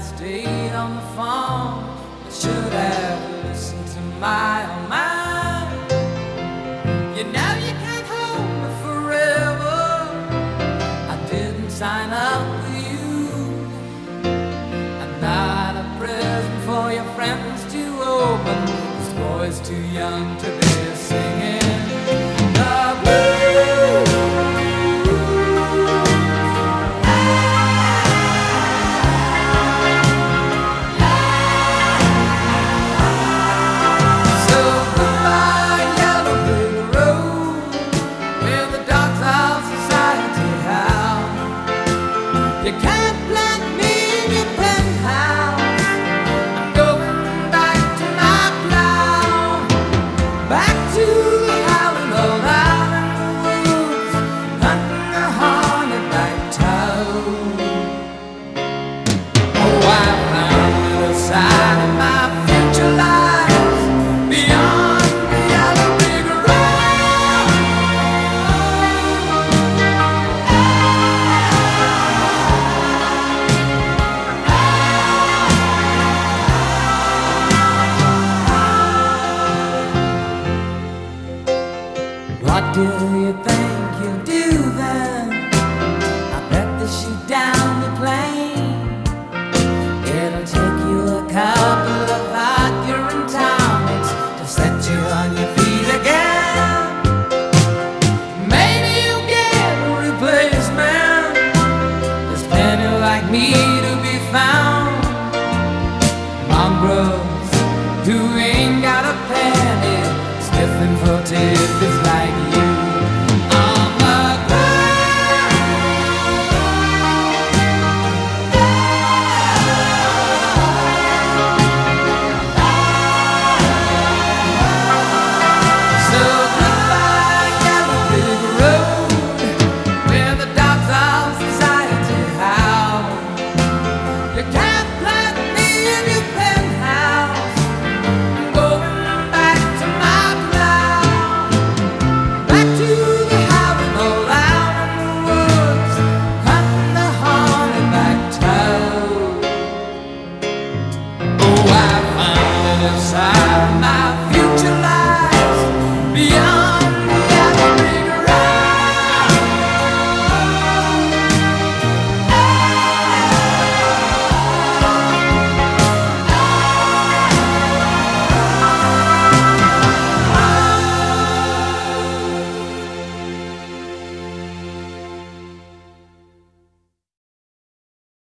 stayed on the phone. I should have listened to my own mind. You know you can't hold me forever. I didn't sign up with you. I'm not a present for your friends to open. This boy's too young to be singing the blues. You can't plant me in your penthouse. I'm going back to my plow, back to the howling old out in the woods, hunting a hornet-like toad. Oh, I found a little side of my future lies beyond the yellow brick road. What do you think you'll do then? I bet they shoot down the plane. It'll take you a couple of arguing tonics to set you on your feet again. Maybe you'll get a replacement. There's plenty like me to be found. Mongrels who ain't got a penny, sniffing for tears.